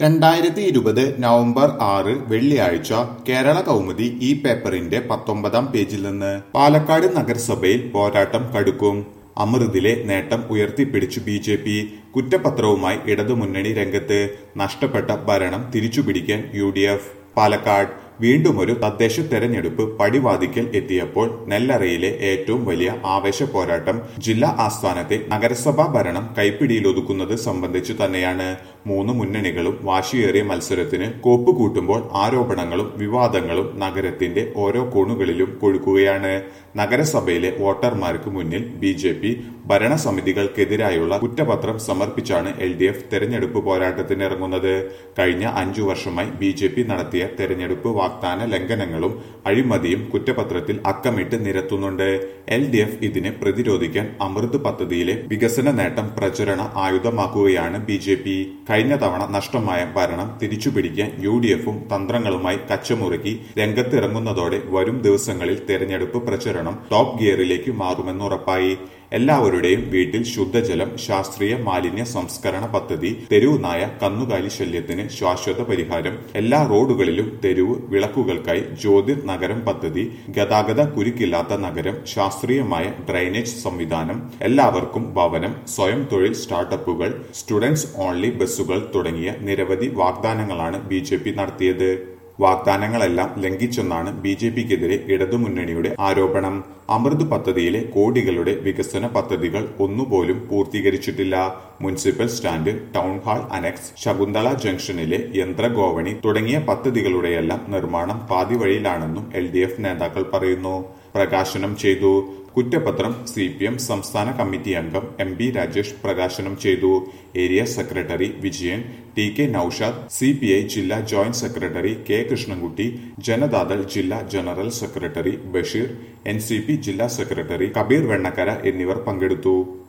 2020 November 6 വെള്ളിയാഴ്ച കേരള കൗമുദി ഈ പേപ്പറിന്റെ 19-ാം പേജിൽ നിന്ന് പാലക്കാട് നഗരസഭയിൽ പോരാട്ടം കടുക്കും. അമൃതിലെ നേട്ടം ഉയർത്തിപ്പിടിച്ചു ബി.ജെ.പി. കുറ്റപത്രവുമായി ഇടതുമുന്നണി രംഗത്ത്. നഷ്ടപ്പെട്ട ഭരണം തിരിച്ചുപിടിക്കാൻ യു.ഡി.എഫ്. പാലക്കാട് വീണ്ടുമൊരു തദ്ദേശ തെരഞ്ഞെടുപ്പ് പടിവാതിക്കൽ എത്തിയപ്പോൾ നെല്ലറയിലെ ഏറ്റവും വലിയ ആവേശ പോരാട്ടം ജില്ലാ ആസ്ഥാനത്തെ നഗരസഭാ ഭരണം കൈപ്പിടിയിലൊതുക്കുന്നത് സംബന്ധിച്ചു തന്നെയാണ്. മൂന്ന് മുന്നണികളും വാശിയേറിയ മത്സരത്തിന് കോപ്പ് കൂട്ടുമ്പോൾ ആരോപണങ്ങളും വിവാദങ്ങളും നഗരത്തിന്റെ ഓരോ കോണുകളിലും കൊഴുക്കുകയാണ്. നഗരസഭയിലെ വോട്ടർമാർക്ക് മുന്നിൽ ബി.ജെ.പി. ഭരണസമിതികൾക്കെതിരായുള്ള കുറ്റപത്രം സമർപ്പിച്ചാണ് എൽ.ഡി.എഫ്. തെരഞ്ഞെടുപ്പ് പോരാട്ടത്തിനിറങ്ങുന്നത്. കഴിഞ്ഞ 5 വർഷമായി ബി.ജെ.പി. നടത്തിയ തെരഞ്ഞെടുപ്പ് വാഗ്ദാന ലംഘനങ്ങളും അഴിമതിയും കുറ്റപത്രത്തിൽ അക്കമിട്ട് നിരത്തുന്നുണ്ട്. എൽ.ഡി.എഫ്. ഇതിനെ പ്രതിരോധിക്കാൻ അമൃത് പദ്ധതിയിലെ വികസന നേട്ടം പ്രചരണ ആയുധമാക്കുകയാണ് ബി.ജെ.പി. കഴിഞ്ഞ തവണ നഷ്ടമായ ഭരണം തിരിച്ചുപിടിക്കാൻ യു.ഡി.എഫും തന്ത്രങ്ങളുമായി കച്ചമുറുക്കി രംഗത്തിറങ്ങുന്നതോടെ വരും ദിവസങ്ങളിൽ തെരഞ്ഞെടുപ്പ് പ്രചരണം ടോപ്പ് ഗിയറിലേക്ക് മാറുമെന്നുറപ്പായി. എല്ലാവരുടെയും വീട്ടിൽ ശുദ്ധജലം, ശാസ്ത്രീയ മാലിന്യ സംസ്കരണ പദ്ധതി, തെരുവ് നായ കന്നുകാലി ശല്യത്തിന് ശാശ്വത പരിഹാരം, എല്ലാ റോഡുകളിലും തെരുവ് വിളക്കുകൾക്കായി ജ്യോതിർ നഗരം പദ്ധതി, ഗതാഗത കുരുക്കില്ലാത്ത നഗരം, ശാസ്ത്രീയമായ ഡ്രൈനേജ് സംവിധാനം, എല്ലാവർക്കും ഭവനം, സ്വയം തൊഴിൽ സ്റ്റാർട്ടപ്പുകൾ, സ്റ്റുഡൻസ് ഓൺലി ബസ്സുകൾ തുടങ്ങിയ നിരവധി വാഗ്ദാനങ്ങളാണ് ബി.ജെ.പി. നടത്തിയത്. വാഗ്ദാനങ്ങളെല്ലാം ലംഘിച്ചെന്നാണ് ബി.ജെ.പിക്കെതിരെ ഇടതുമുന്നണിയുടെ ആരോപണം. അമൃത് പദ്ധതിയിലെ കോടികളുടെ വികസന പദ്ധതികൾ ഒന്നുപോലും പൂർത്തീകരിച്ചിട്ടില്ല. Municipal stand, town hall annex, Shakuntala ജംഗ്ഷനിലെ യന്ത്രഗോവണി തുടങ്ങിയ പദ്ധതികളുടെയെല്ലാം നിർമ്മാണം പാതിവഴിയിലാണെന്നും എൽ.ഡി.എഫ്. നേതാക്കൾ പറയുന്നു. പ്രകാശനം ചെയ്തു. കുറ്റപത്രം സി.പി.എം. സംസ്ഥാന കമ്മിറ്റി അംഗം എം.ബി. രാജേഷ് പ്രകാശനം ചെയ്തു. Area secretary Vijayan, T K. Naushad, CPI. ജില്ലാ joint secretary K. Krishnankutty, Janata Dal ജില്ലാ ജനറൽ സെക്രട്ടറി ബഷീർ, എൻ.സി.പി. ജില്ലാ സെക്രട്ടറി കബീർ വെണ്ണക്കര എന്നിവർ പങ്കെടുത്തു.